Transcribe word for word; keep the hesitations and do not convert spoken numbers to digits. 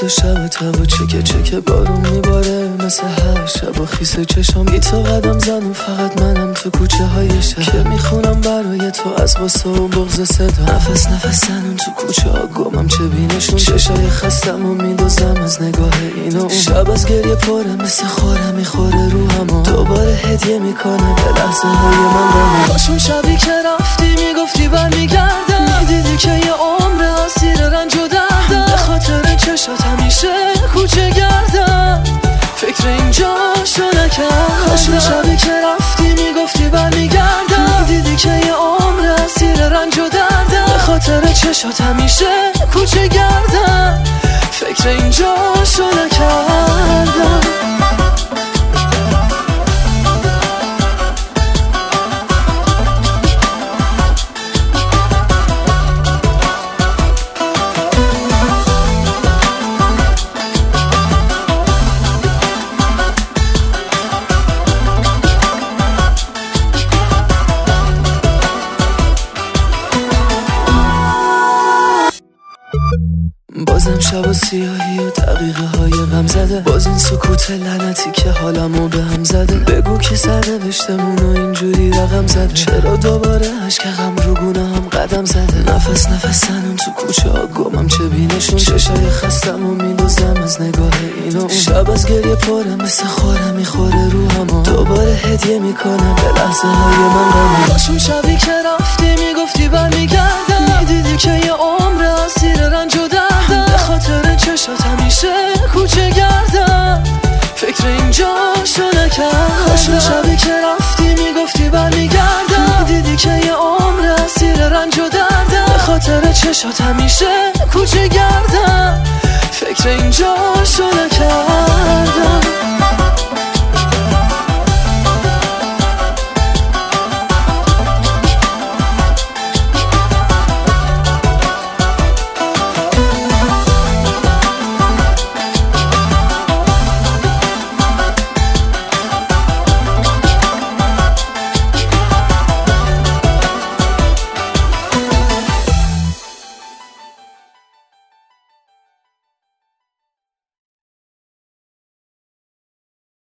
شبت هوا چکه چکه بارون میباره مثل هر شب و خیس چشم بی تو قدم زنم فقط منم تو کوچه های شهر که میخونم برای تو از غصه و بغض صدا نفس نفس زنم تو کوچه ها گمم چه بینشون چشای خستم و میدوزم از نگاه اینو شب از گریه پره مثل خوره میخوره روحمو دوباره هدیه میکنه به لحظه های من با کاشون شبی که رفتی میگفتی برمیگردم میدیدی که یه عمر اسیر رنج و دردم به خاطر چشات همیشه کوچه گردم فکر اینجاشو نکردم کاشون شبی که رفتی میگفتی برمیگردم میدیدی که یه عمر اسیر رنج و دردم به خاطر چشات همیشه کوچه گردم فکر اینجاشو نکردم بازم شب و سیاهی و دقیقه های غم زده باز این سکوت لعنتی که حالمو به هم زده بگو که سرنوشتمون و اینجوری رقم زده چرا دوباره عشق غم رو گونه هم قدم زده نفس نفس زنم تو کوچه ها گمم چه بینشون چشای خستم و میدوزم از نگاه اینو شب از گریه پره مثل خوره میخوره روحمو دوباره هدیه میکنه به لحظه های من غمو کاشون شبی که رفتی میگفتی برمیگردم میدیدی که یه عمر اسیر رنج و دردم به خاطر چشات همیشه کوچه گردم فکر اینجاشو نکردم کاشون شبی که رفتی میگفتی برمیگردم دیدی که یه عمر اسیر رنج و دردم به خاطر چشات همیشه کوچه گردم فکر اینجاشو نکردم